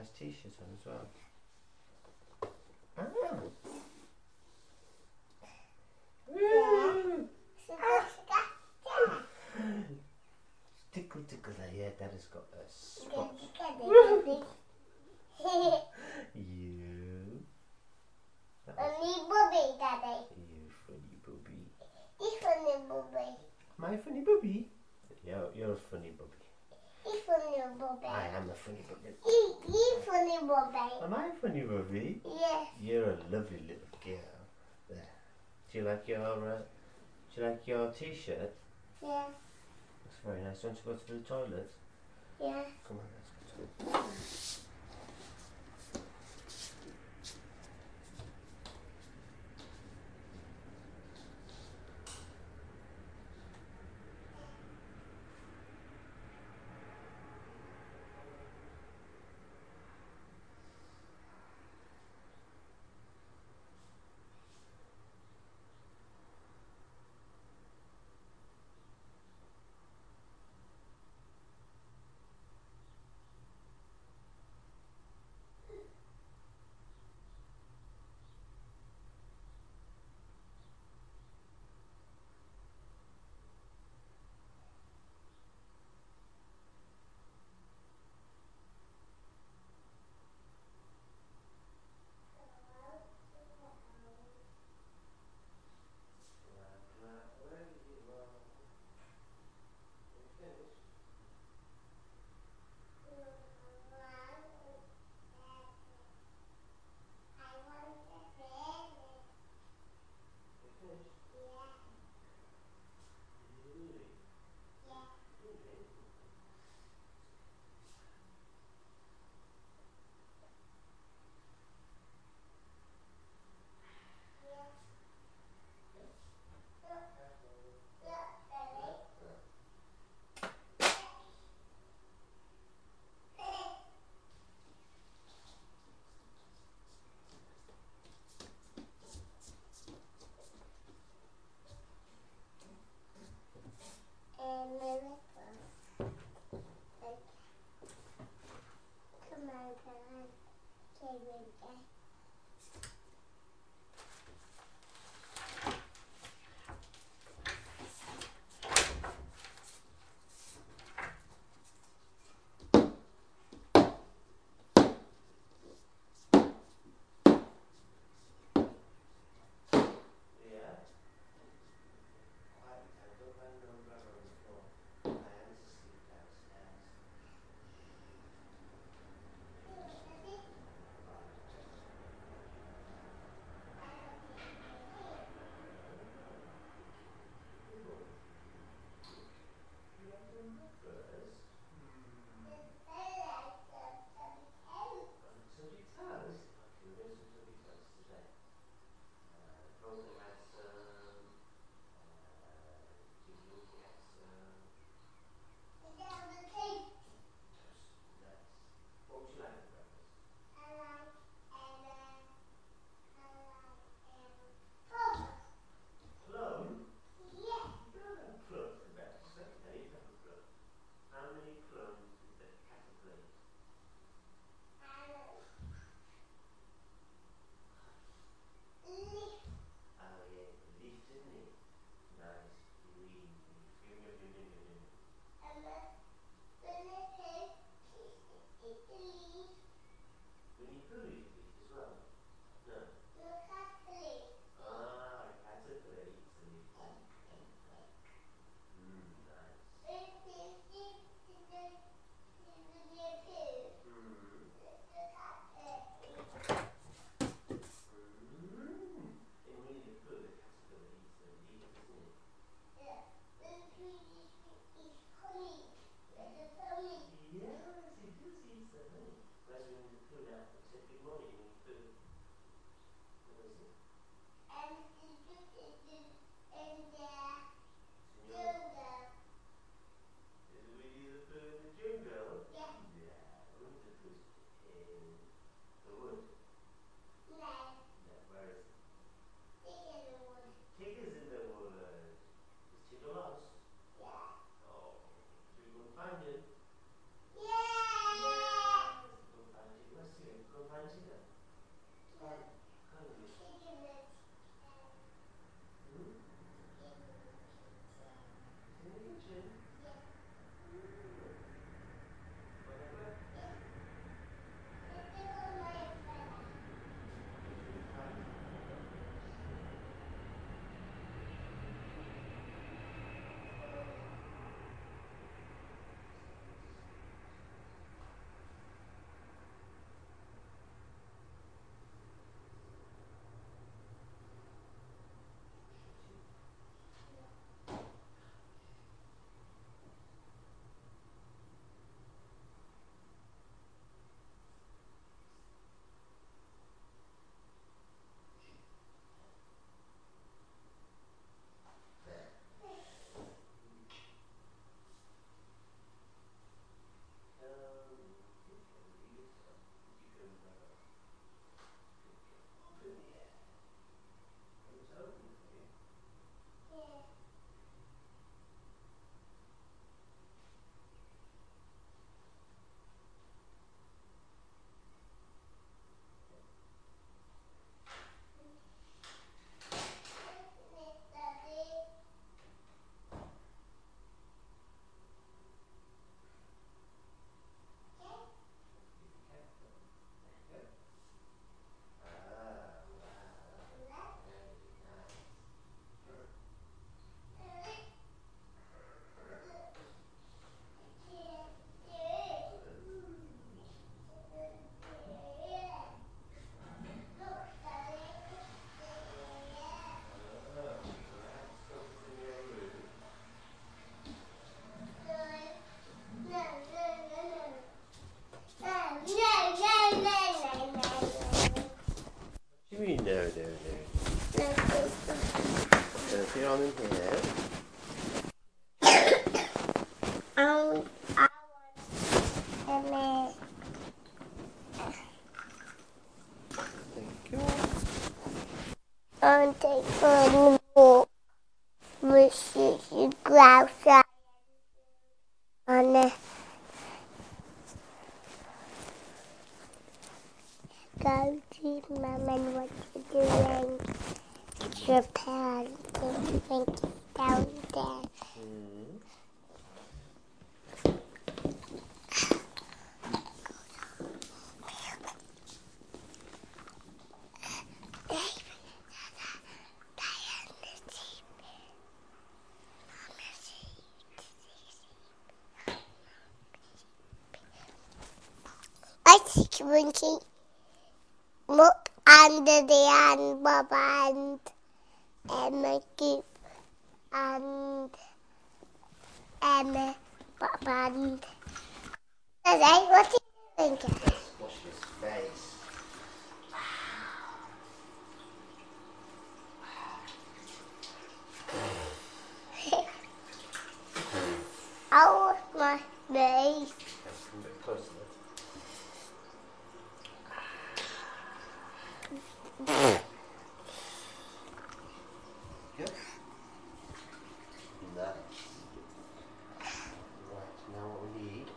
nice t-shirt on as well. Ah. Tickle, tickle there. Yeah, Daddy's got a spot. You. Funny booby, Daddy. You funny booby. He's funny booby. My funny booby. You're a funny booby. He's funny booby. I am a funny booby. He's funny booby. Am I a funny booby? Yes. You're a lovely little girl. There. Do you like your t-shirt? Yeah. That's very nice. Do you want to go to the toilet? Yeah. Come on, let's go to the toilet. No. Put it on in here. I want Thank you. to take a walk, which is go outside and go to Mum and what you're doing. It's your parents think it's down there. I see Winky. Look under the hand, Bob and Emma Goop and Emma Bob and Hey, what are you doing? Wash his face. I'll wash my face. Come a bit closer. Good. Nice. Right, now what we need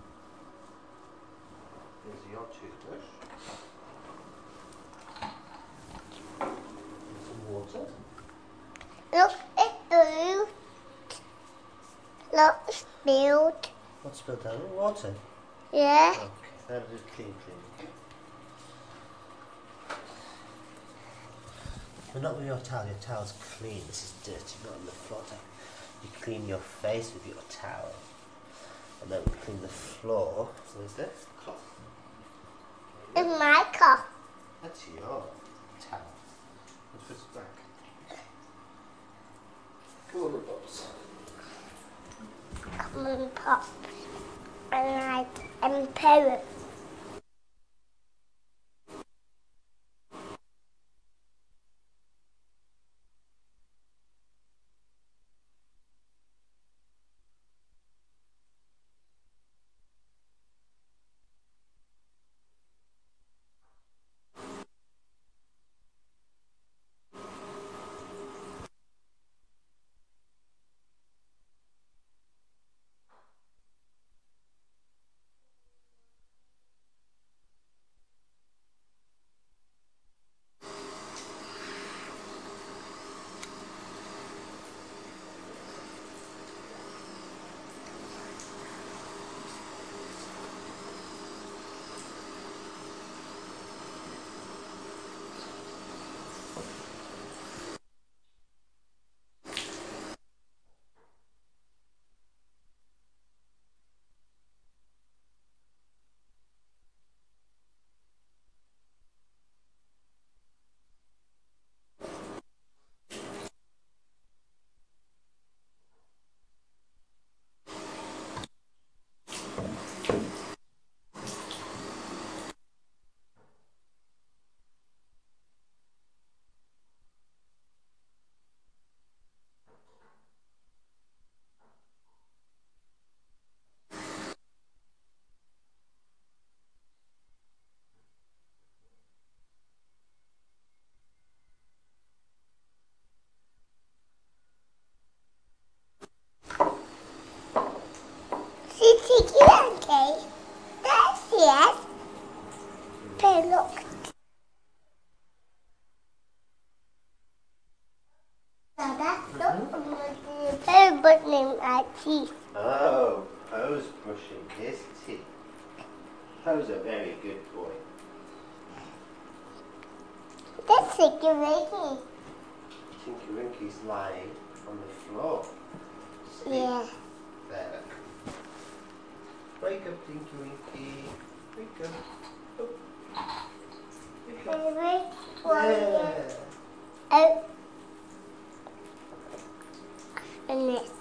is your toothbrush. Some water. Look, it's blue. Look, it's spilled. What's spilled down? Water. Yeah. Okay, that'll do clean. But not with your towel. Your towel's clean. This is dirty, not on the floor. You clean your face with your towel. And then we clean the floor. Where's this? Cloth. It's my car. That's your towel. Let's put it back. Come on, the box. Come on, Pop. And parrot. Okay. That's yes. Okay, look. Dada, look. I'm brushing my teeth. Oh, Poe's brushing his teeth. Poe's a very good boy. That's Tinky Winky. Tinky Winky's lying on the floor. See? Yeah. There. Wake up, Tinky Winky. Wake up. Oh. Wake up. There. Yeah. Oh. And this.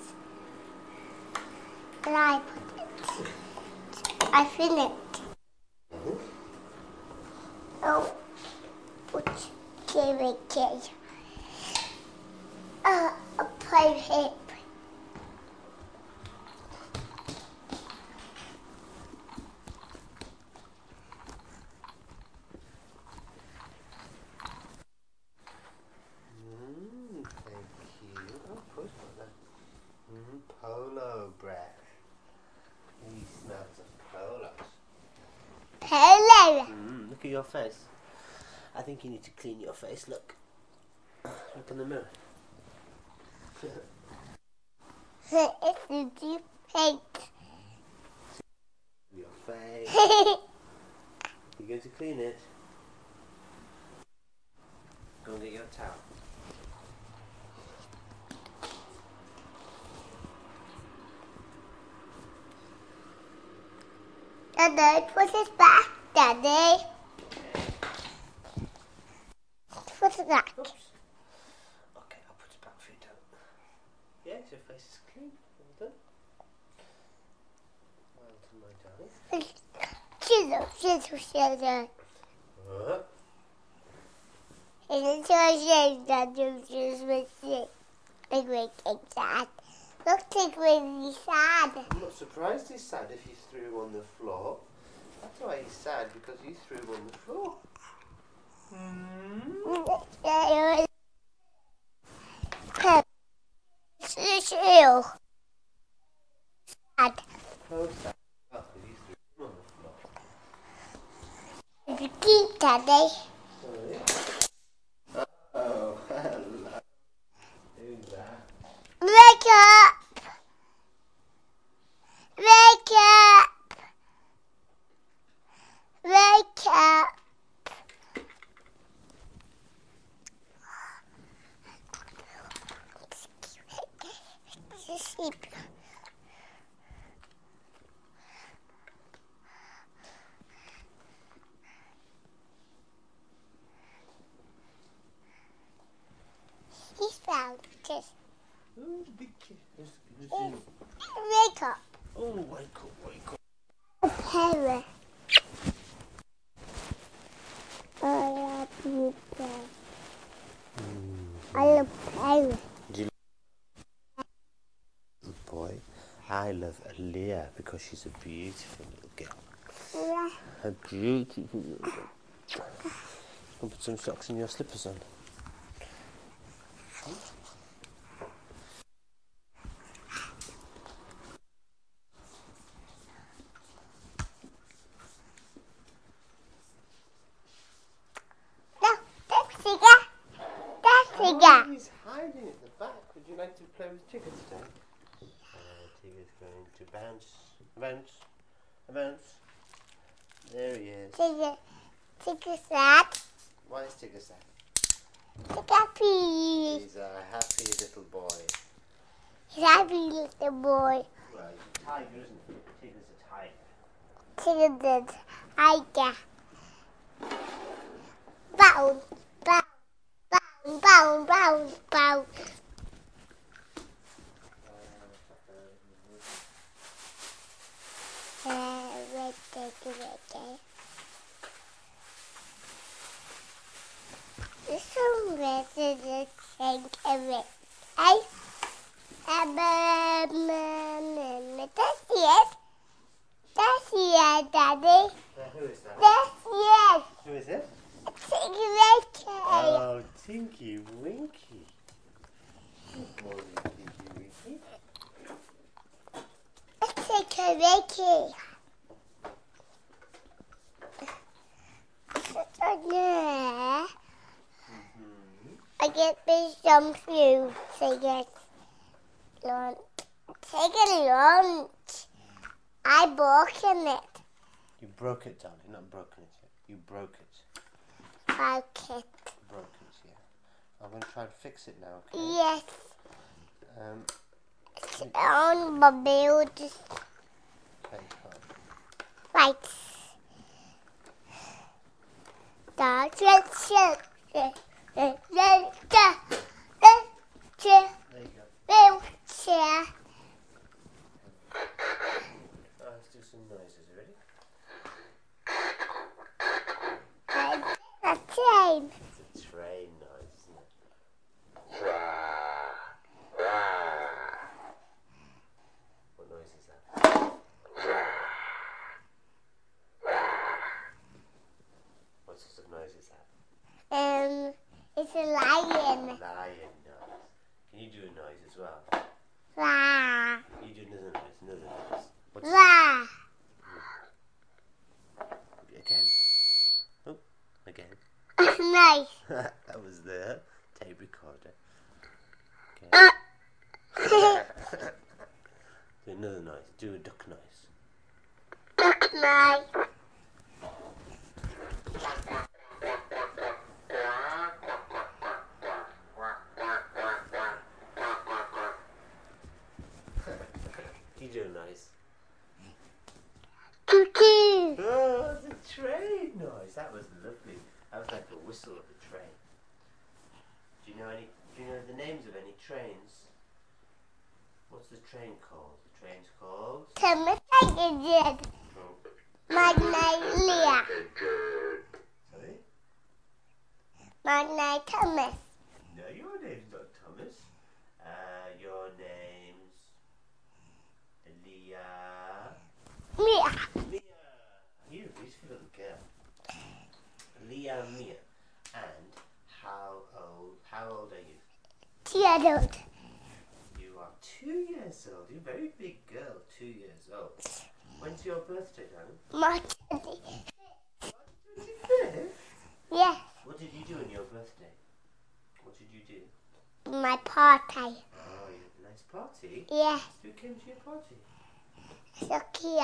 And I put it. I fill it. Oh. Put activity. A pirate. Thank you. Oh, push button. Polo breath. He smells of polos. Hello. Look at your face. I think you need to clean your face. Look. Look in the mirror. It's a deep paint. Your face. You're going to clean it. Go and get your towel. Daddy, put it back, Daddy. Put it back. Oops. Okay, I'll put it back for you, don't. Yes, your face is clean. Well done. Well done, my darling. Chisel. What? It's so shame that you just missing. Like making sad. Looks like really sad. I'm not surprised he's sad if you threw him on the floor. That's why he's sad, because you threw him on the floor. It's real. Sad. Oh, sad. Oh, because you threw him on the floor. You keep Daddy. Sorry. Oh, hello. Who's that? Wake up! Wake up! Wake up! Sleep. He's found this. Oh, big kid. Wake up. Oh, wake up, wake up. A parrot. I love you, parrot. I love parrot. Boy, I love Aaliyah because she's a beautiful little girl. A beautiful little girl. I'll put some socks and your slippers on. No, that's Tigger. That's Tigger. He's hiding at the back. Would you like to play with Tigger today? Tigger's going to bounce, bounce, bounce. There he is. Tigger sad. Why is Tigger sad? Tigger happy. He's a happy little boy. He's happy little boy. Well, he's a tiger, isn't he? Tigger's a tiger. Tigger did. Tiger. Bounce, bounce, bounce, bounce, bounce, bounce. This one is a tank of it. Hey, that's yes, Daddy. Who is that? That's yes. Who is it? Tinky Oh, Tinky Winky. Good morning, Tinky Winky. Tinky Winky. I get me some food. Take a lunch. I broken it. You broke it, darling. Not broken it yet. You broke it. Broke it. Broke it, yeah. I'm going to try and fix it now, okay? Yes. Um, On my build. okay, fine. Right. That's it. There you go. Wheelchair. Let's do some noises. Ready? A train. It's a train. It's a lion. Lion noise. Can you do a noise as well? Rah. You do another noise. What's Rah. again? Oh, again. That's nice. That was the tape recorder. Okay. Do another noise. Do a duck noise. That's nice. You do a noise. Cookie. Oh, it's a train noise. That was lovely. That was like a whistle of a train. Do you know the names of any trains? What's the train called? The train's called Thomas Edison. Magnolia. Sorry? Magnolia Thomas. No, your name's not Thomas. Your name's Leah. Mia. Mia. You're a beautiful little girl. Leah Mia. And how old are you? 2 years old. You are 2 years old. You're a very big girl, 2 years old. When's your birthday, darling? March 25th? Yes. What did you do on your birthday? What did you do? My party. Oh, you had a nice party? Yes. Who came to your party? So cute.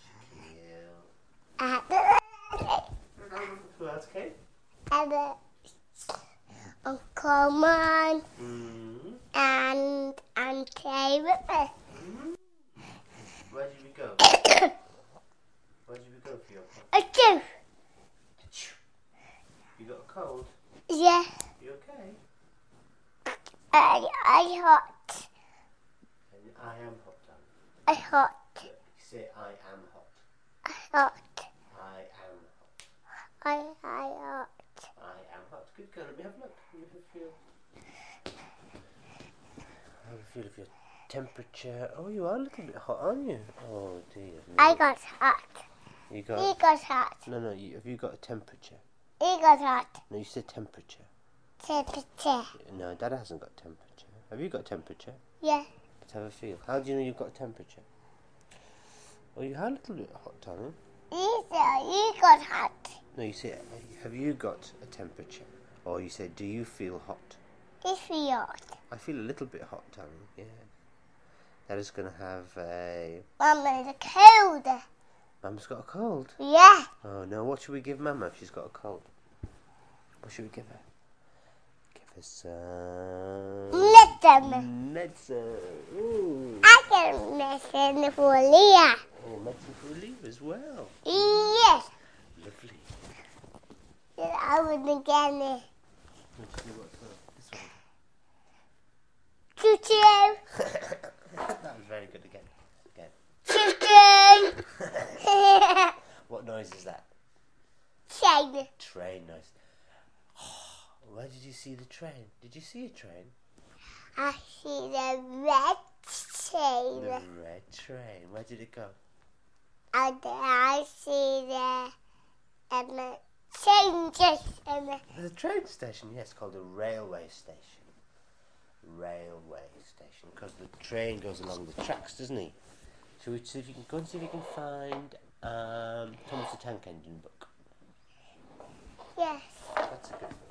Who else came? Uncle Man Mm-hmm. and Auntie Ripper. Mm-hmm. Where did we go? Where did we go for your party? A two. You got a cold? Yeah. You okay? I hot. And I am hot, darling. I hot. You say I am hot. I hot. I am hot. I hot. I am hot. Good girl. Let me have a look. Let me have a feel. Have a feel of your temperature. Oh, you are a little bit hot, aren't you? Oh dear. No. I got hot. You He got? got hot. No. Have you got a temperature? He got hot. No, you said temperature. Temperature. No, Dad hasn't got temperature. Have you got temperature? Yeah. Let's have a feel. How do you know you've got temperature? Oh, you are a little bit hot, darling. He got hot. No, you say, have you got a temperature? Or you say, do you feel hot? He feel hot. I feel a little bit hot, darling. Yeah. Dad is going to have a... Mama's cold. Mum's got a cold. Yeah. Oh, no. What should we give Mama if she's got a cold? What should we give her? Give her some... Medicine. Medicine. Ooh. I can medicine for Leah. Oh, medicine for relief as well. Yes. Lovely. I would again. Let's see what's this one. Choo choo. That was very good again. Choo choo. What noise is that? Train. Train noise. Where did you see the train? Did you see a train? I see the red train. The red train. Where did it go? And I see the train station. There's a train station, yes, called a railway station. Railway station, because the train goes along the tracks, doesn't he? So we see if you can go and see if you can find Thomas the Tank Engine book. Yes. That's a good book.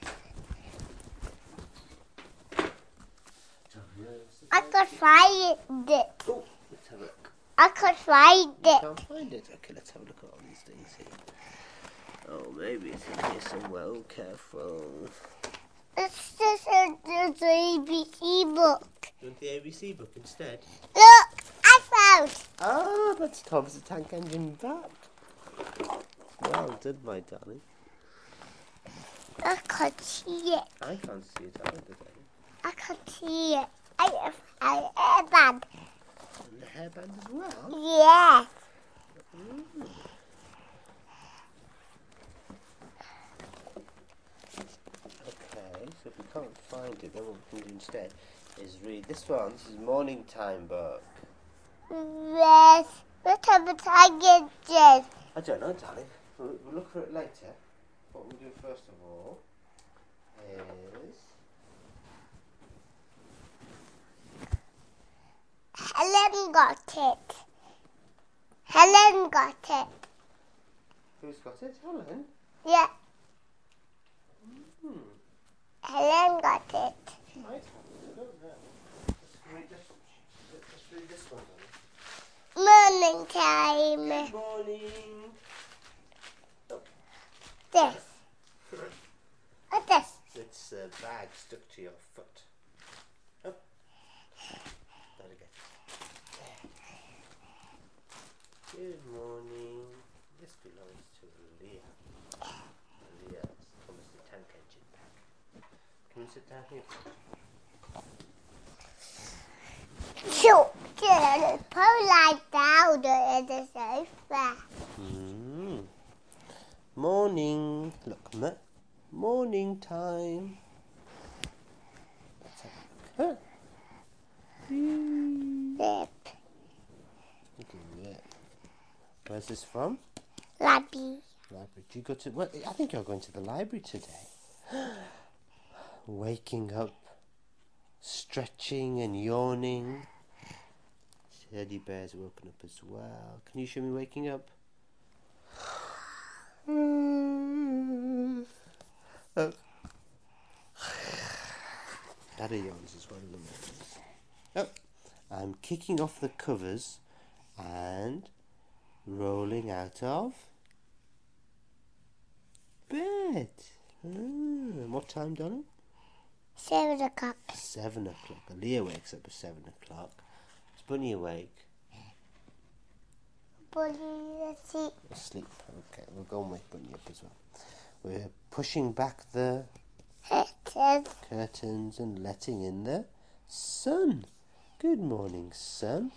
I could find it. Oh, let's have a look. I could find You it. can't find it. Okay, let's have a look at all these things here. Oh, maybe it's in here somewhere. Oh, careful. It's just the ABC book. You want the ABC book instead? Look, I found. Oh, that's Thomas the Tank Engine back. Well done, my darling. I can't see it. I can't see it either, darling. I can't see it. I have hairband. And the hairband as well? Yeah. Mm. Okay, so if we can't find it, then what we can do instead is read this one. This is Morning Time book. Yes. What type of tiger is? I don't know, darling. We'll look for it later. What we'll do first of all is Helen got it. Helen got it. who's got it? Helen. Yeah, Hmm. Helen got it. She might have. I don't know. Let's read this one. Morning time. Good morning. This. What's this? It's a bag stuck to your foot. Oh. There we go. Good morning. This belongs to Leah. Leah's almost a tank engine bag. Can you sit down here? So, just put like down in the sofa. Morning. Look, morning time. Let's have a look. Zip. Look at that. Where's this from? Library. Library. Do you go to? Well, I think you're going to the library today. Waking up, stretching and yawning. Teddy bear's woken up as well. Can you show me waking up? Oh. Daddy yawns as well in the mornings. Oh, I'm kicking off the covers and rolling out of bed. What time, darling? 7 o'clock. 7 o'clock. Leah wakes up at 7 o'clock. Is Bunny awake? Bunny, let's see. Asleep. Okay, we'll go and wake Bunny up as well. We're pushing back the curtains and letting in the sun. Good morning, sun.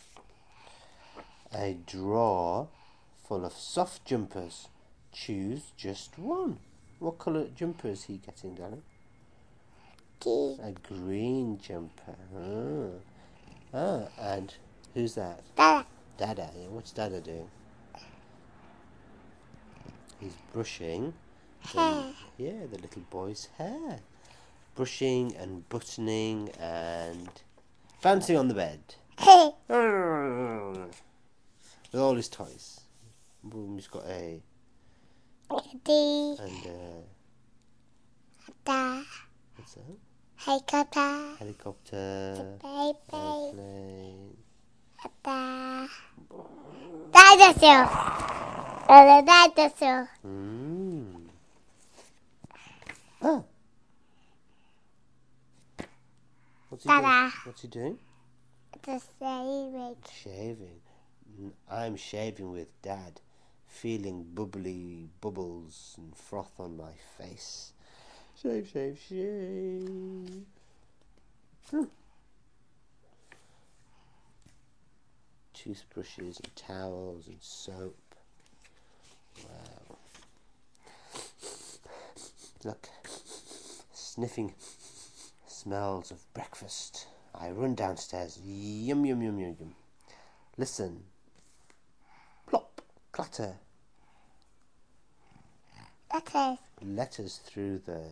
A drawer full of soft jumpers. Choose just one. What colour jumper is he getting, darling? A green jumper. And who's that? Dada. Dada. Yeah, what's Dada doing? He's brushing the little boy's hair. Brushing and buttoning and bouncing on the bed. With all his toys. He's got a Daddy. and Da. what's that? Helicopter. Helicopter. Baby. Airplane. Da. Dinosaur. A dinosaur. Ah. What's he Dada. doing? What's he doing? The same. Shaving. I'm shaving with Dad, feeling bubbly bubbles and froth on my face. Shave, shave, shave. Toothbrushes and towels and soap. Wow. Look, sniffing smells of breakfast. I run downstairs. Yum, yum, yum, yum, yum. Listen. Plop, clatter. Okay. Letters through the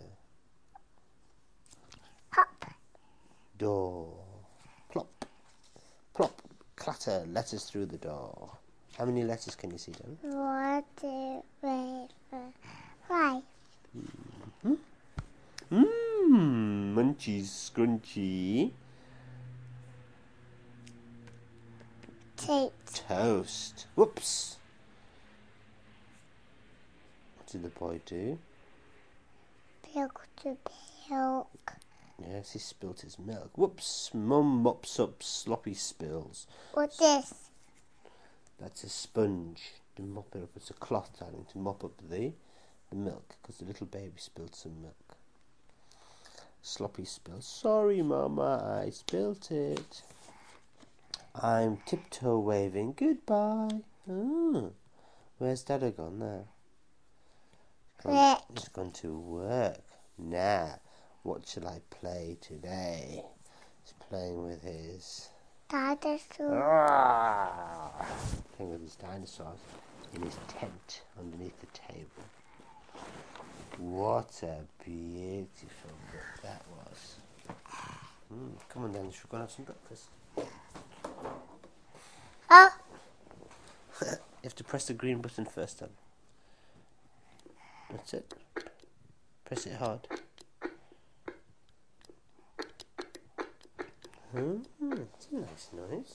Hop. door. Plop, plop, clatter. Letters through the door. How many letters can you see, Dan? 1, 2, 3, 4, 5. Munchies, scrunchy. Toast. Whoops. What did the boy do? Milk to milk. Yes, he spilt his milk. Whoops. Mum mops up sloppy spills. What's this? That's a sponge to mop it up. It's a cloth, darling, to mop up the milk, because the little baby spilled some milk. Sloppy spill. Sorry, Mama, I spilt it. I'm tiptoe waving goodbye. Oh, where's Dada gone now? He's gone to work. Now, what shall I play today? He's playing with his Dinosaur. playing with his dinosaurs in his tent underneath the table. What a beautiful book that was. Come on then, should we go and have some breakfast? Oh, You have to press the green button first then. That's it. Press it hard. It's a nice noise.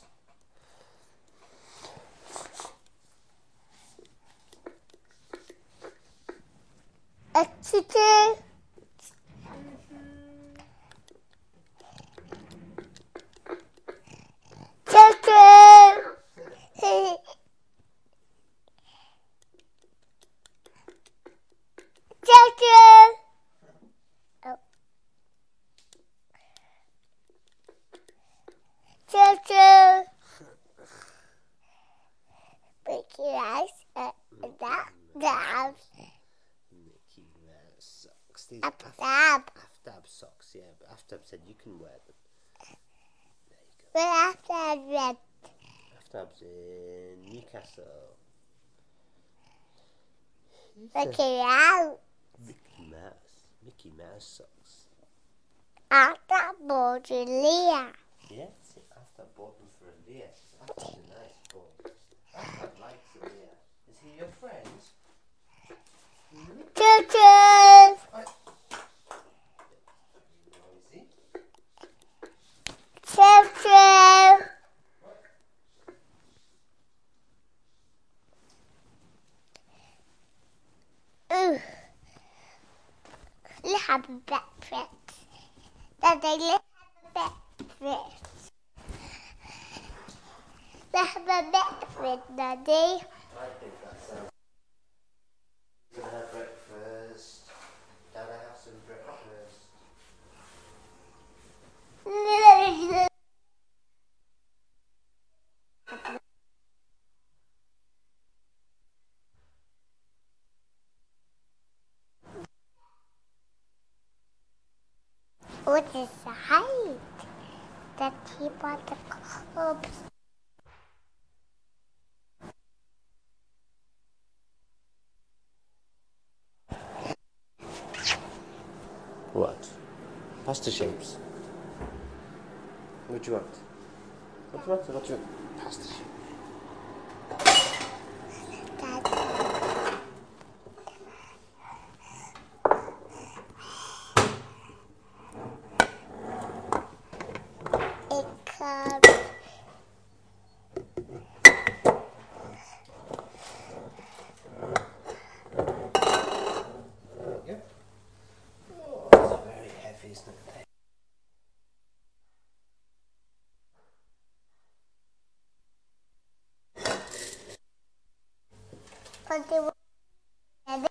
a chicken. Chicken. Chicken. Oh. Chicken. Mickey Mouse. Dab. Mickey Mouse socks. These Dab. Aftab socks, yeah, but Aftab said you can wear them. There you go. But after red. Aftab's in Newcastle. Mickey Mouse. Mickey Mouse socks. After Baudelaire. Yeah, see, Aftab bought them for Elias. Aftab's a nice boy. Aftab likes Elias. Is he your friend? Chicken. Noisy. Chicken. Let's have a breakfast. Daddy, let's have a breakfast. Let's have a breakfast, Daddy. I think that sounds. We're gonna have breakfast. Dada, have some breakfast. What is the height? That he bought the clubs. What? Pasta shapes. What do you want? What do you want? What do you want? Pasta shape. It comes. Yep. Oh, it's very heavy, isn't it? But they were heavy.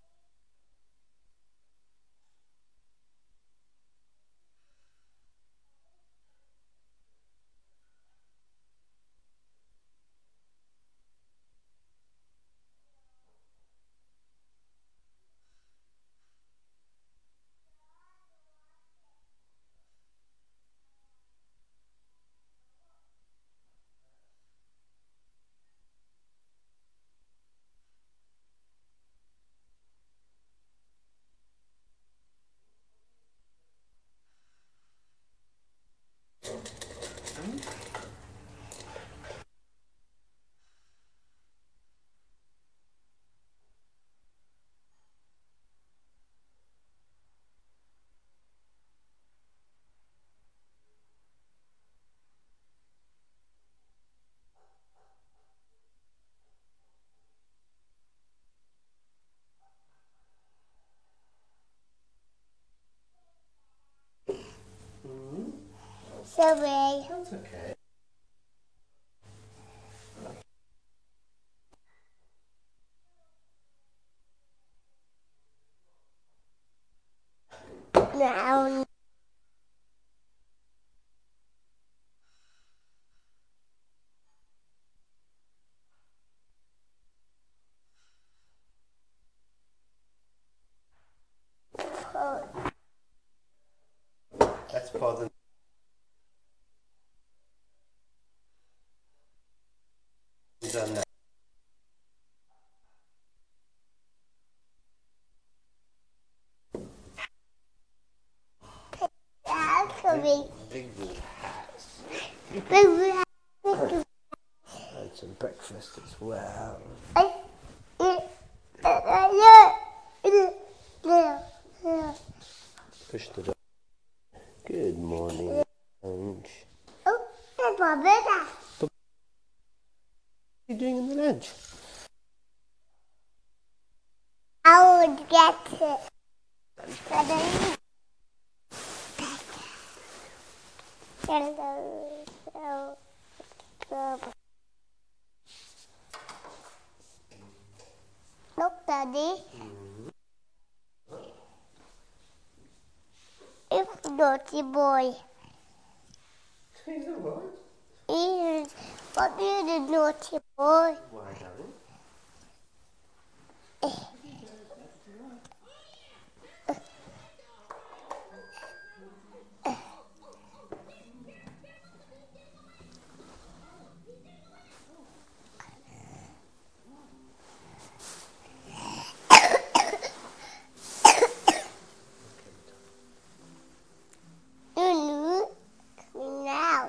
Sorry. That's okay. Now. Let's pour them. Done now. baby. Big blue hats. Baby, baby. And some breakfast as well. Push the door. Good morning, lunch. Oh, Papa. What are you doing in the lunch? I would get it. Hello. Look, Daddy. It's naughty boy. He's a what? He's what is the naughty boy? Why, darling? Nunu, come now.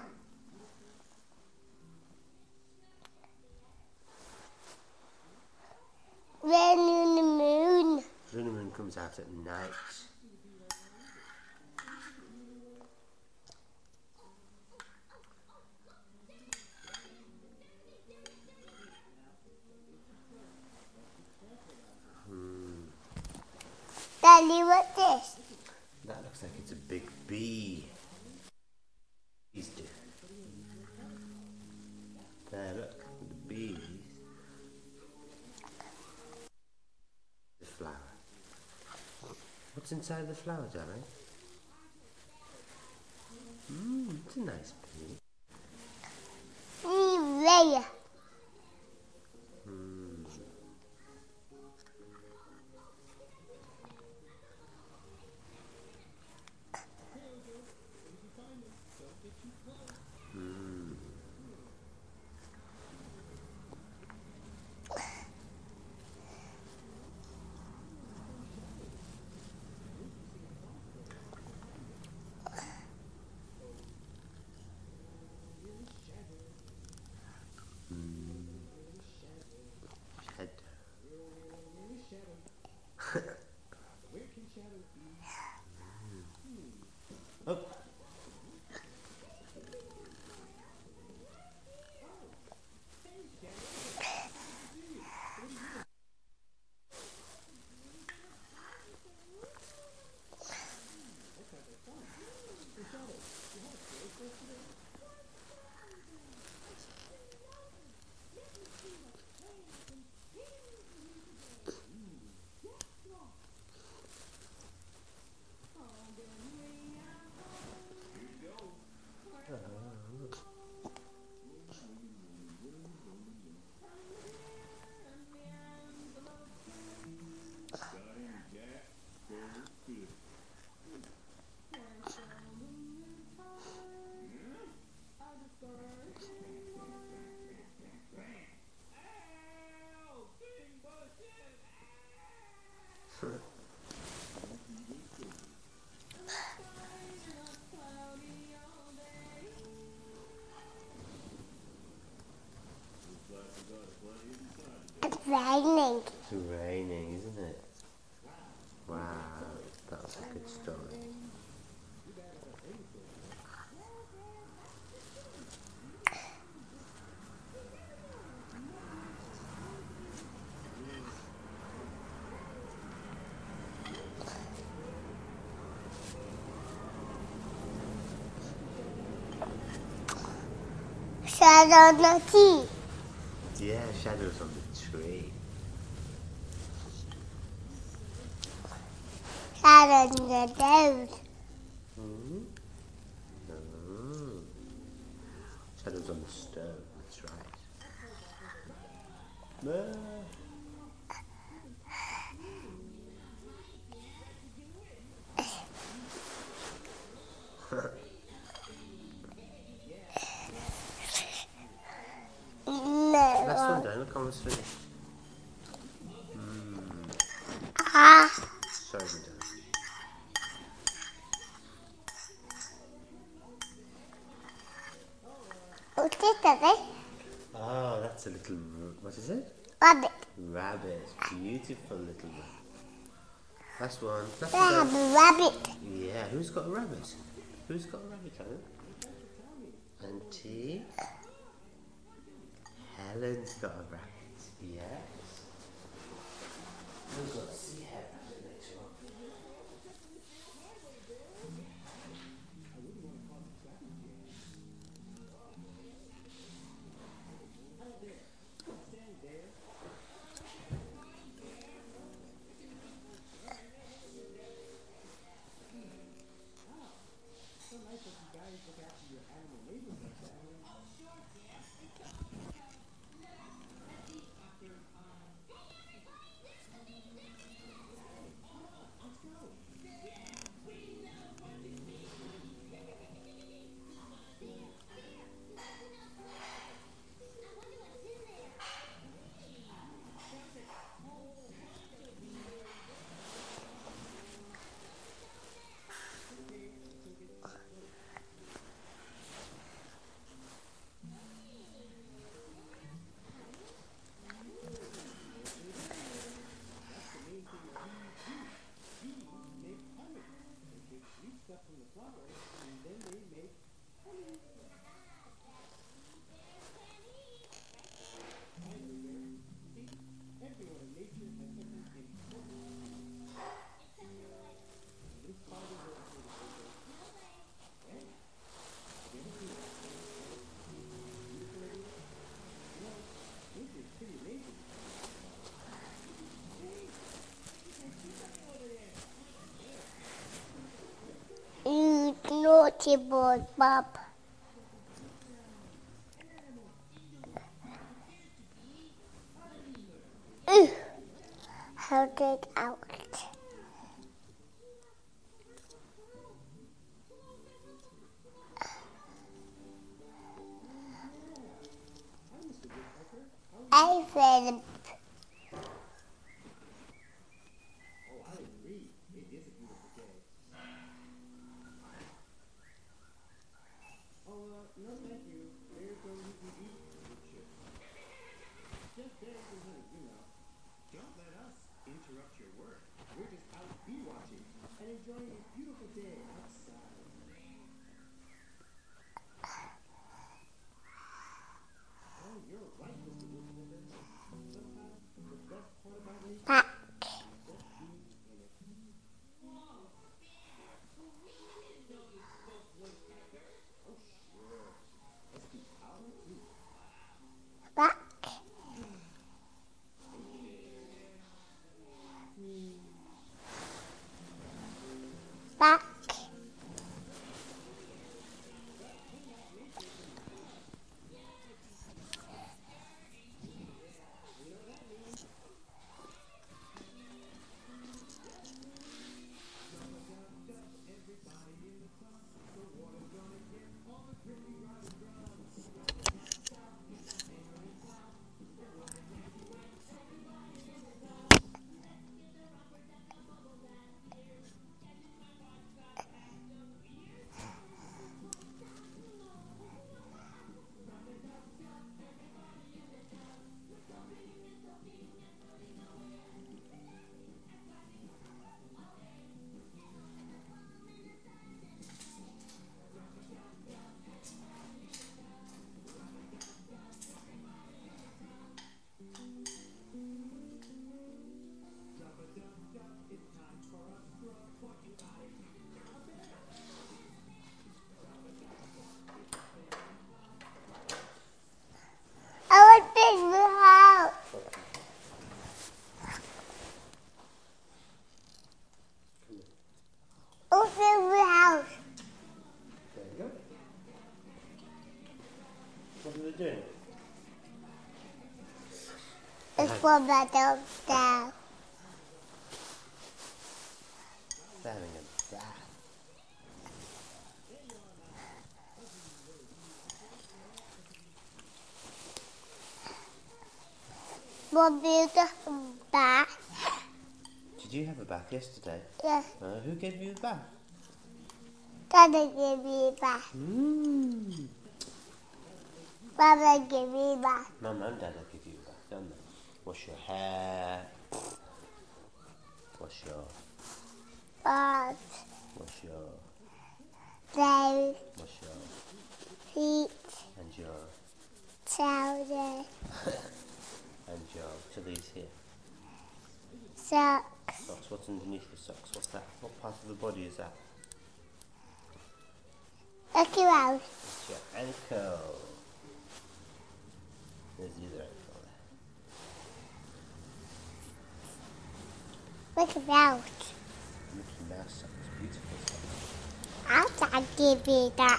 When in the moon. The moon comes out at night. Daddy, what's this? That looks like it's a big bee. Bees do. There, look, the bees. The flower. What's inside the flower, darling? It's a nice bee. There. Oh. It's raining. It's raining, isn't it? Wow, that's a good story. Shadow on the tree. Yeah, shadows on the tree. Shadow on the road. Shadows on the stone, that's right. Last one down, look, almost finished. Sorry, madam. it? Oh, that's a little, what is it? Rabbit. Rabbit. Beautiful little rabbit. Last one. That's I have a rabbit. Yeah, who's got a rabbit? Who's got a rabbit, Helen? Auntie? Helen's got a rabbit. Yes. We've got a sea hare rabbit later on. You naughty boy, Bob. Hold it out. I said, back. Back. Back. I want this house. Open the house. There you go. What are they doing? It's for the dog down. They're having a bath. For beautiful bath. Did you have a bath yesterday? Yes, Who gave you a bath? Daddy gave me a bath. Mama, give me back. Mum and Dad will give you a bath, don't they? Wash your hair. Wash your... Balls. Wash your... Legs. Wash your... Feet. And your... Trousers. And your... To these here. Socks. Socks. What's underneath the socks? What's that? What part of the body is that? Look around. It's your ankle. There's the other ankle there. Look around. Mickey Mouse socks. Beautiful socks. I'll give you that.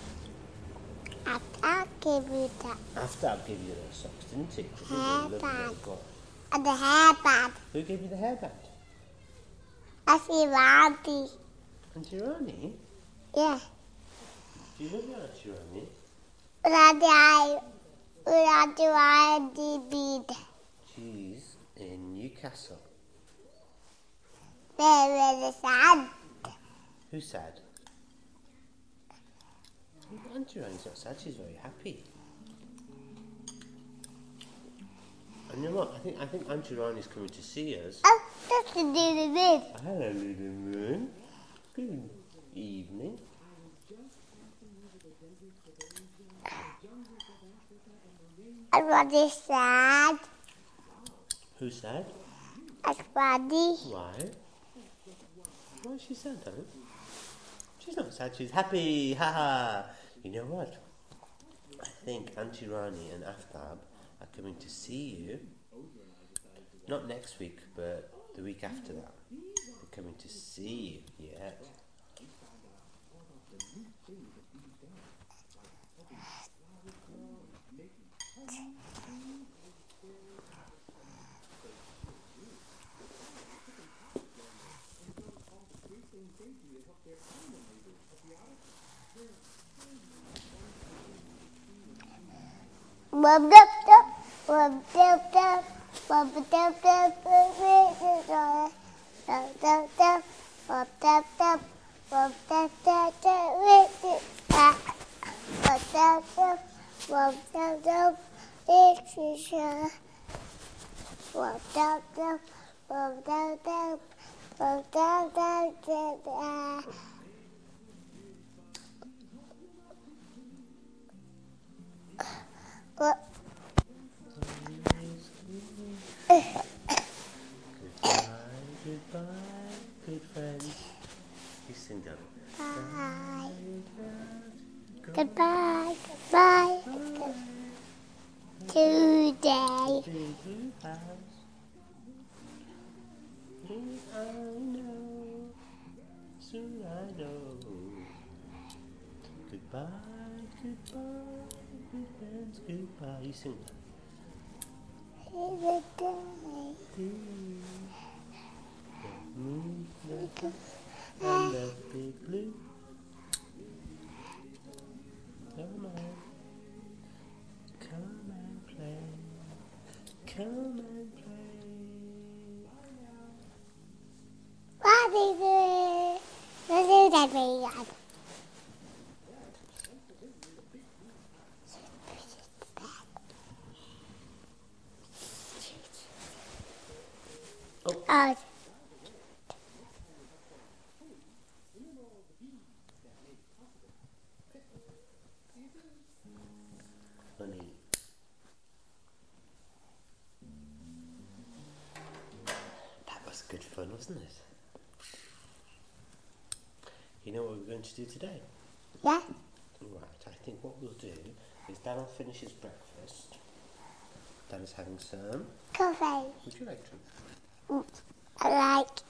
I'll give you that. After I gave you those socks, didn't he? Hairband. Go on. And the hairband. Who gave you the hairband? I see Randy. Auntie Ronnie? Yeah. Do you love your Auntie Ronnie? Randy bead. She's in Newcastle. Very sad. Who's sad? Auntie Ronnie's not sad, she's very happy. And you know what? I think Auntie Ronnie's coming to see us. Oh, that's the little bit. Hello, little moon. Good evening. Everybody's sad. Who's sad? Everybody. Why? Why is she sad, though? She's not sad, she's happy. Haha. You know what? I think Auntie Rani and Aftab are coming to see you. Not next week, but the week after that. They're coming to see you. Yeah. Goodbye, good friends. You sing them. Bye. Goodbye. Goodbye. Today. Big blue house. Soon I know. Soon I know. Goodbye, goodbye, good friends, goodbye. You sing that. The moon, the sun, and the big blue. Come on, come and play. Come and play. What is it? What is that mean? Oh. Honey. That was good fun, wasn't it? You know what we're going to do today? Yeah? Right, I think what we'll do is Dan will finish his breakfast. Dan is having some. Coffee. Would you like some? I like.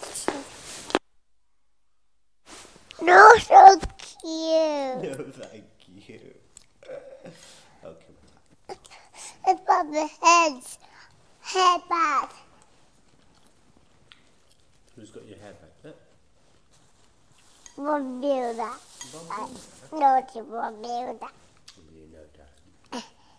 No, so cute. No, thank you. Okay. It's from the heads. Headband. Who's got your hair back there? Won't do that. Bob, No, she won't do that. you know, Dan.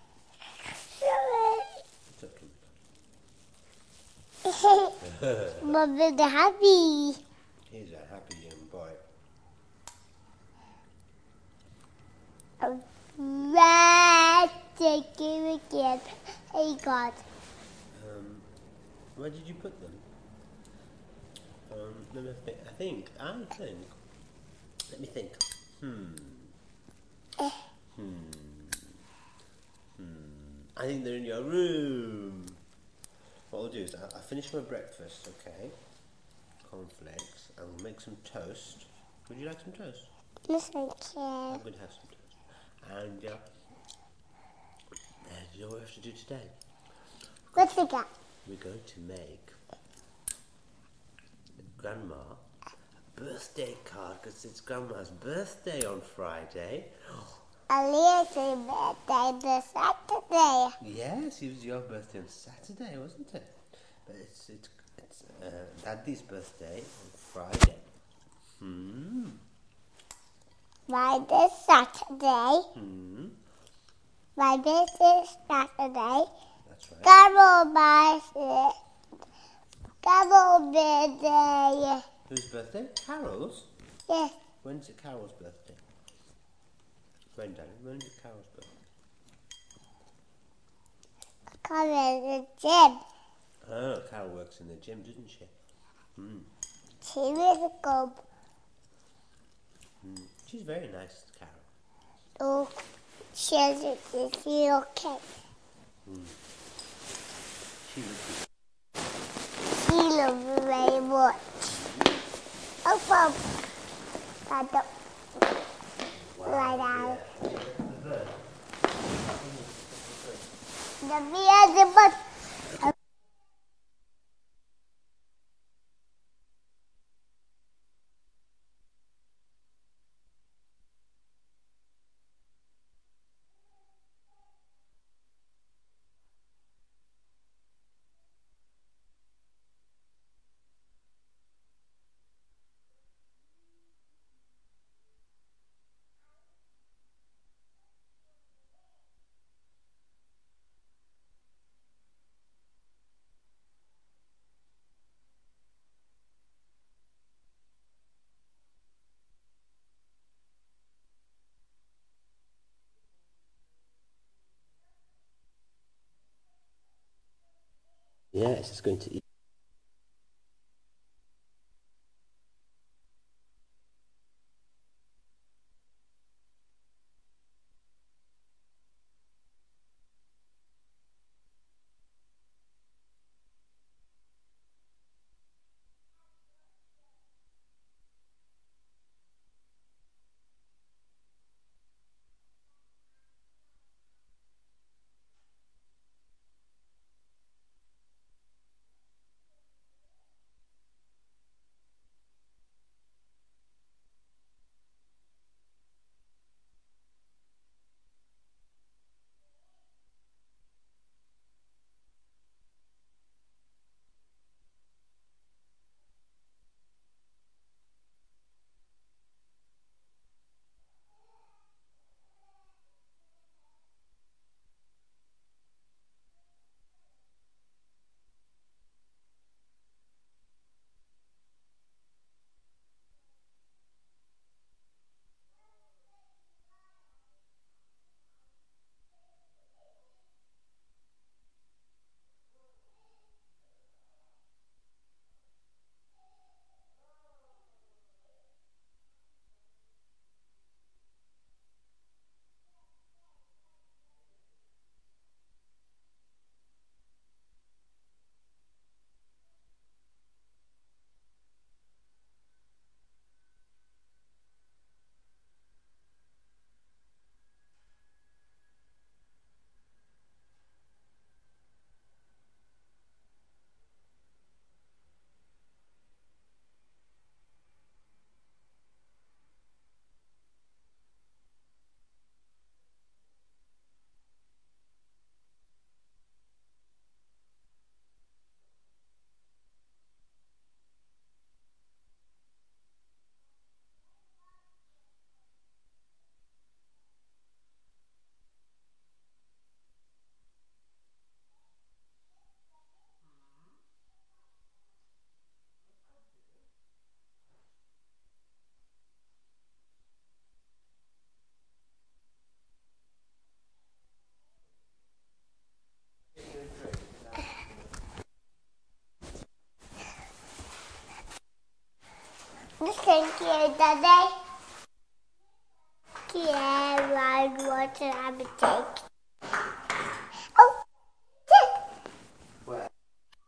It's okay. Mom is happy. He's a happy young boy. Red. Thank you again. Hey God. Where did you put them? Let me think. I think. Let me think. I think they're in your room. What I'll do is I'll finish my breakfast, okay? Cornflakes, and we'll make some toast. Would you like some toast? Yes, I I'm can. going to have some toast. And do you know what we have to do today? What's we got? We're going to make Grandma a birthday card because it's Grandma's birthday on Friday. Alia's birthday this Saturday. Yes, it was your birthday on Saturday, wasn't it? But it's Daddy's birthday on Friday. By this Saturday. By this is Saturday. That's right. Carol birthday. Whose birthday? Carol's? Yes. When's it Carol's birthday? When, Daddy? When's it Carol's birthday? Carol in the gym. Oh, Carol works in the gym, doesn't she? She will go. She's very nice, Carol. Oh, she's okay. She would be. She loves me very much. Oh, Pop. Lie down. The beer, the bus. Yeah, it's just going to eat. Thank you, Daddy. Yeah, I want to have a cake. Oh, Where?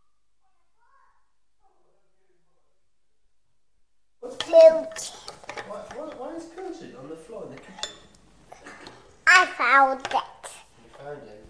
Pilch. What is pilted on the floor in the kitchen? I found it. You found it.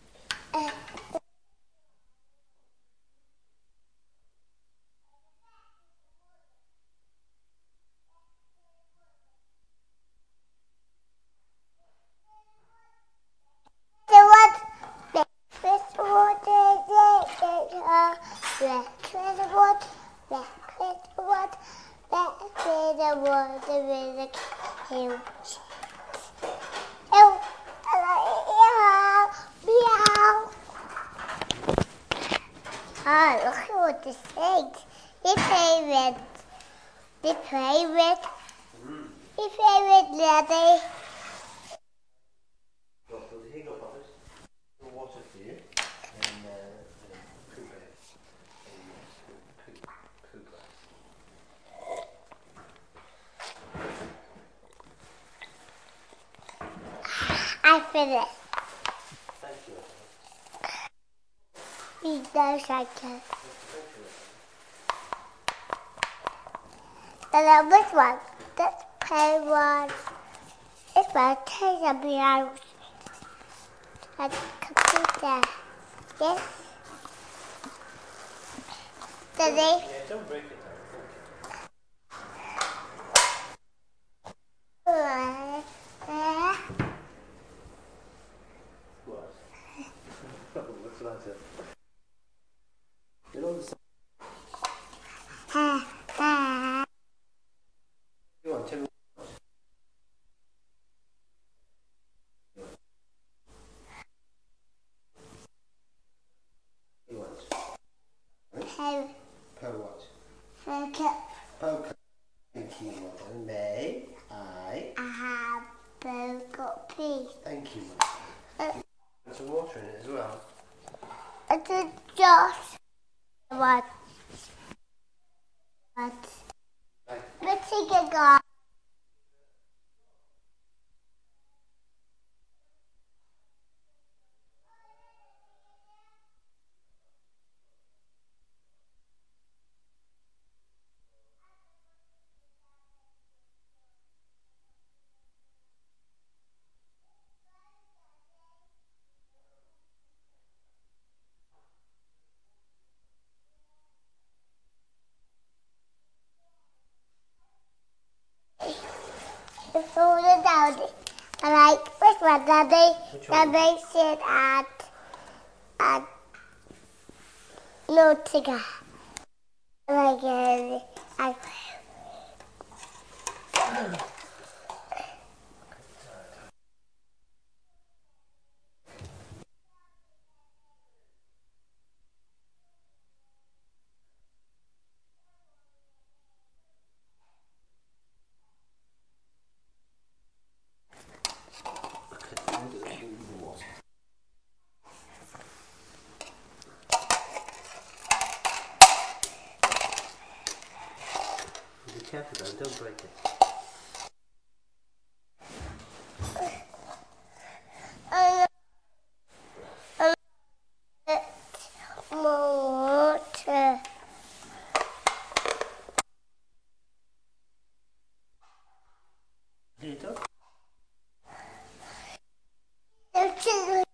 Oh, look at what this is. Your favorite. Your favorite. Your favorite, Daddy. Here you go, Bobbers. Some water for you. And poo bag. And poo glass. I finished. Thank you. He does like it. And then this one. This pay one. This one takes a bit out. Let's complete that. Yes? Daddy? Yeah, don't break it What? What's the matter? You know the you want to you want? Per what? Poker. Thank you, Mother. May I? have got peace. Thank you, Mother. There's some water in it as well. It's just what? Let's take a go. It's all down. I like which one, Daddy? Which one? Daddy said at Nautica. I like it. Be careful though, don't break it. Water. You don't? It's a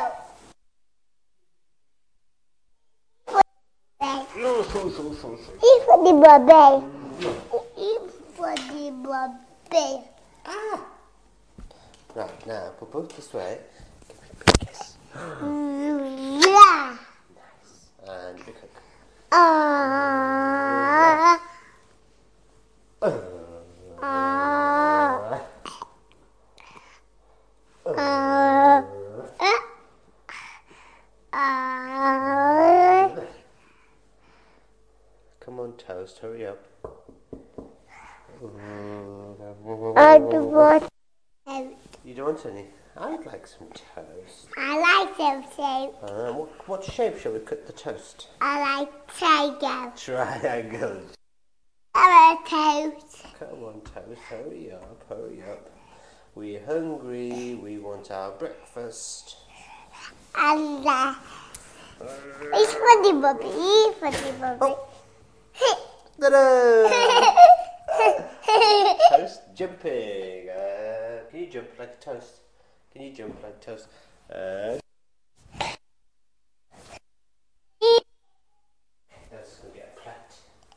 Even the baby. Even the baby. Ah! Right, now put both this way. Give me a big kiss. Yeah. And big hug. Come on, Toast, hurry up. You don't want any? I'd like some toast. I like them too. What shape shall we cut the toast? I like triangle. Triangle. I'm a toast. Come on, Toast, hurry up, hurry up. We're hungry, we want our breakfast. And it's funny, Bobby. Funny, Bobby. Ta-da! Toast jumping. Can you jump like a toast? Can you jump like a toast? Let's go get a plate.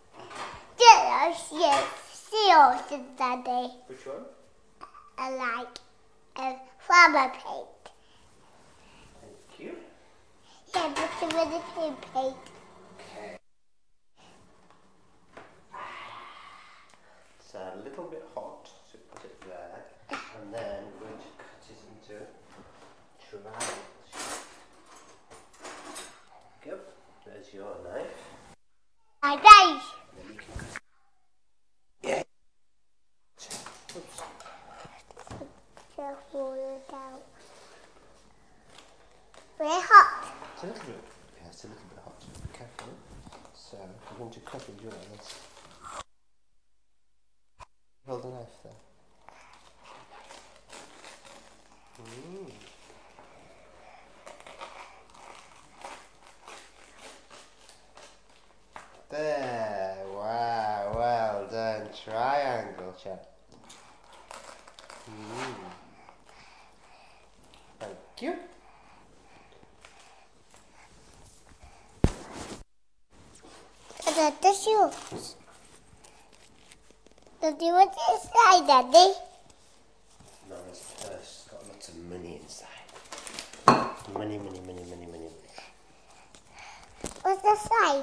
Yes, seals, Daddy. Which one? I like a flower paint. Thank you. Yeah, but the really paint. Okay. It's a little bit hot, so put it there. And then we're going to cut it into triangles. Go. There's your knife. My guys. Then you can cut. Yeah. Oops. Careful down. Very hot. It's a little bit. Yeah, it's a little bit hot. Be careful. So I'm going to cut with yours. Hold the knife there. There, wow, well done. Triangle, chap. Thank you. The shoes. Daddy, what's inside, Daddy? Mama's purse got lots of money inside. Money, money, money, money, money, money. What's the side?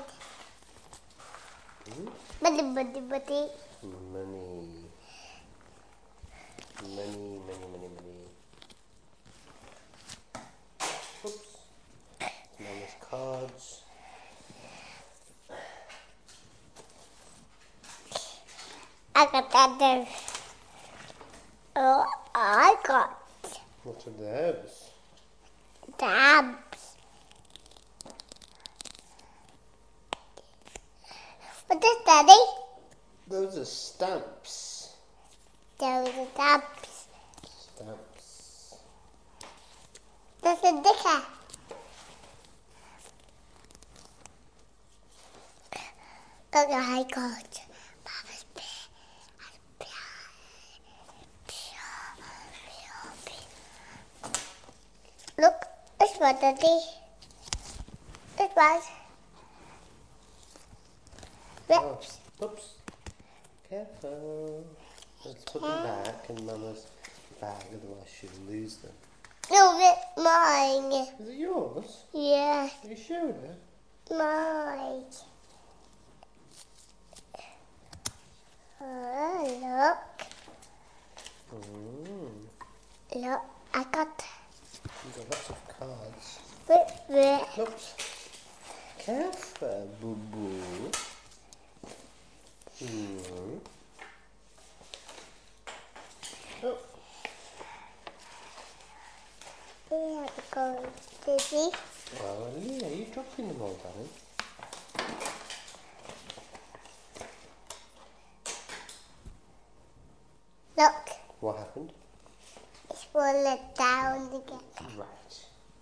Buddy. Money. Money, money, money, money. Oops. Mama's cards. I got that. Oh, I got What are those? tabs. What is Daddy? Those are stamps. Those are tabs. Stamps. That's a dicker. Look, I got Papa's Look, this one, Daddy. This one. Oops. Oops. Careful. Let's put them back in Mama's bag, otherwise she'll lose them. No, it's mine. Is it yours? Yeah, Are you sure? mine. Oh, look. Look, I got You've got lots of cards. it. Oops. Careful, boo boo. Oh. Yeah, go Dizzy. Well, Leah, you're dropping them all, darling. Look, What happened? it's falling down again. Right.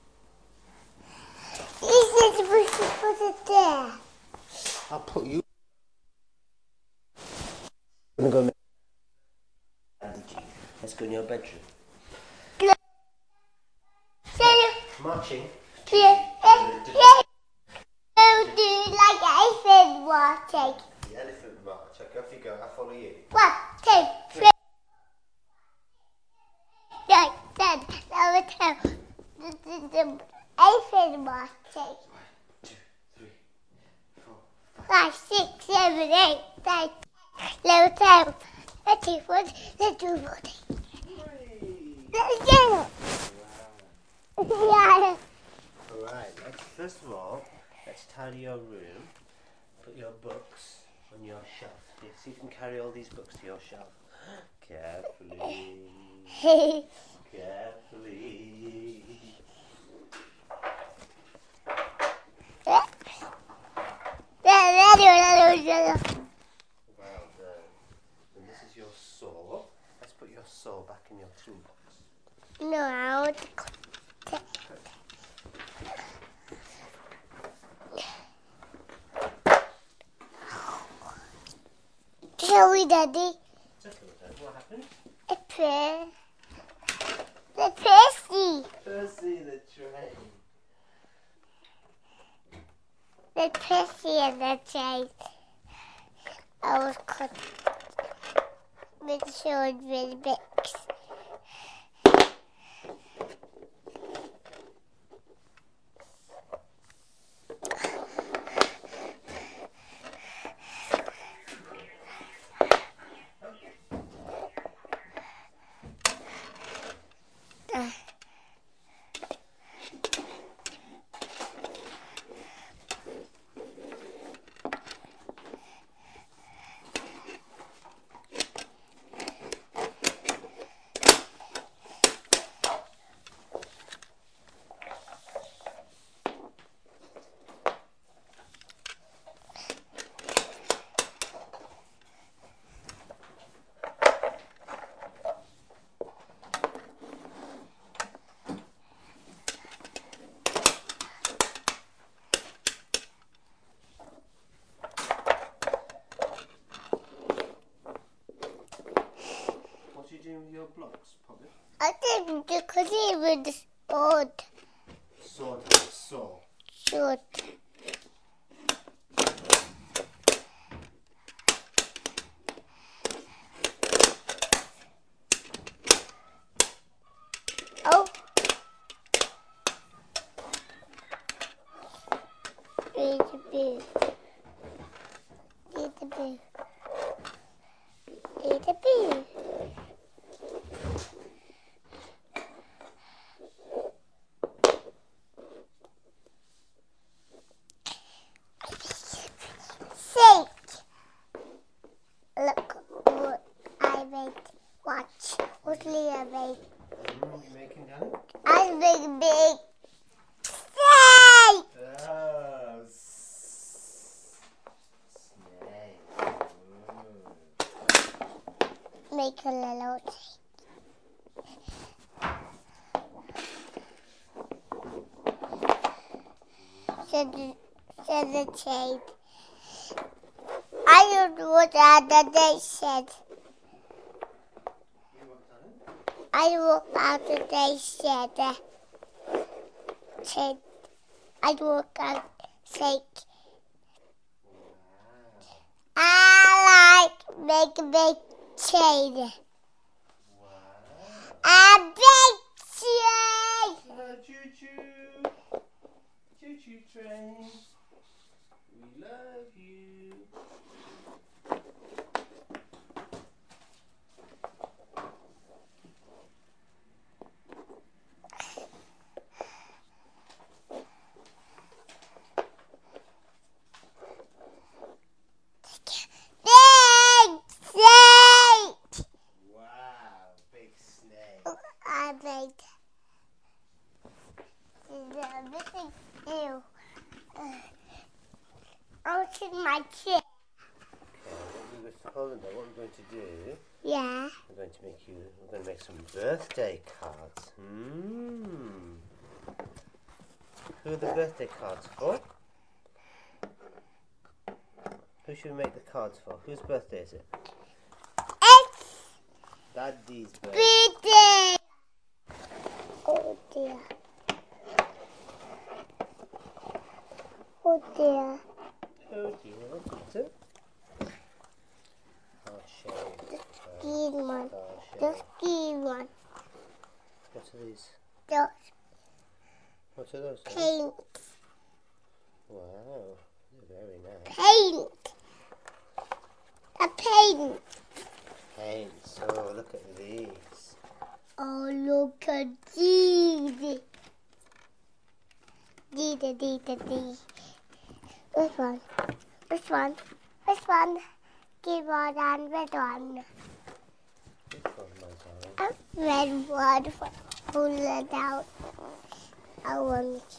Is it supposed to put it there? I'll put you. I'm gonna go. Let's go in your bedroom. Marching. Yeah. Do like elephant watching. The elephant march. Okay, off you go. I'll follow you. 1, 2, 3. Like that. Number 2. The elephant watching. 1, 2, 3, 4, 5, 6, 7, 8, 9, 11, 12, 13, 14, 15, 14. Let's get it. Yeah. Alright, first of all, let's tidy your room. Put your books on your shelf. Yeah, see if you can carry all these books to your shelf. Carefully. Carefully. Well collection box? No, I want to Tell me, Daddy. What happened? The Percy. Percy the train. The Percy and the train. I was caught with short with bits. What are you doing with your blocks, Poppy? I didn't because he was old. Saw. Short. Oh. Read the book. Read the book. Read the book. Look what I made. Watch what Leah made. You making that? I made big snake. Oh, snake. Make a little snake. Said the chain. I don't know what they said. You worked on it? I walked out and they said chain. I walked out say I like make a big chain. Wow. A big chain. Choo-choo. Choo-choo train. We love you. Big snake. Wow, big snake. I made everything new. I'll take my chair. Hold on there, what we're going to do, Yeah. we're going to make some birthday cards. Who are the birthday cards for? Who should we make the cards for? Whose birthday is it? It's Daddy's birthday. birthday. Oh dear. Oh dear. Oh dear, what's it? Heart-shaped. Green one. The Star-shaped. green one. What are these? The What are those? paint. Wow, they're very nice. Paint. A paint. Paints. Oh, look at these. Oh, look at these. These. This one. This one. This one. Give on and red one. Which one, my darling? A red one. Pull it out. I want to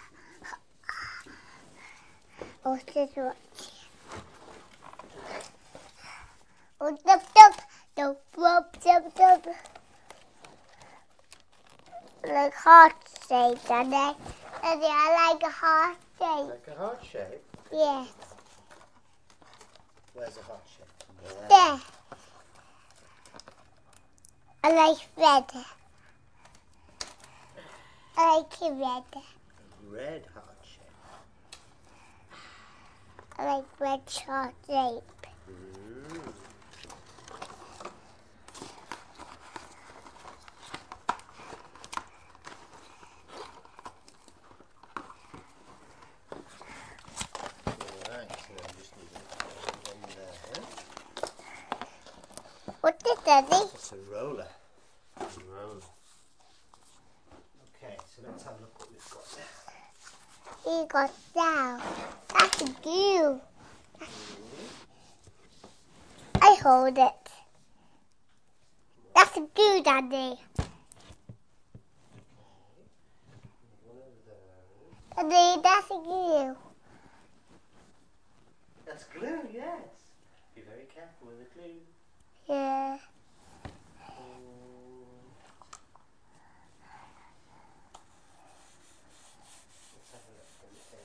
Oh, this one. heart shape, Daddy. Daddy, I like a heart shape. Like a heart shape? Yes. Where's a heart shape? There. I like red. I like it red. Red heart shape. I like red heart shape. Right, so I just need to put one there. What is Daddy? It's a roller. Okay, so let's have a look what we've got there. He got down. That's glue. I hold it. That's glue, Daddy. One of those. Daddy, that's glue. That's glue, yes. Be very careful with the glue. Yeah. Let's have a look. Let me think.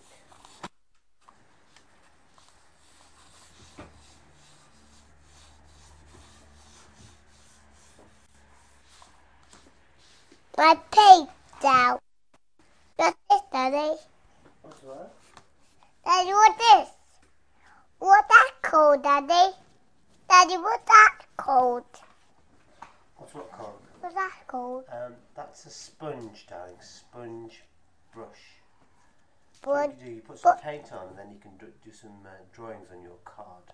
My page down. What's this, Daddy? What's what? Daddy, what is? What's that called, Daddy? Daddy, what's that called? What's what called? What's that called? That's a sponge, darling. Sponge brush. But What you do, you put some paint on and then you can do some drawings on your card.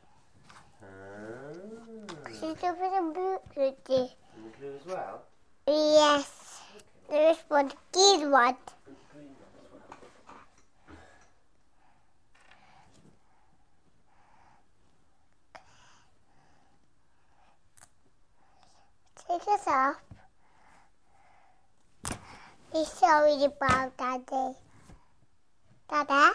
she's a blue Daddy. And the glue as well? Yes. There is one green one. And the green one as well. Take this off. He's sorry about Daddy. Dada?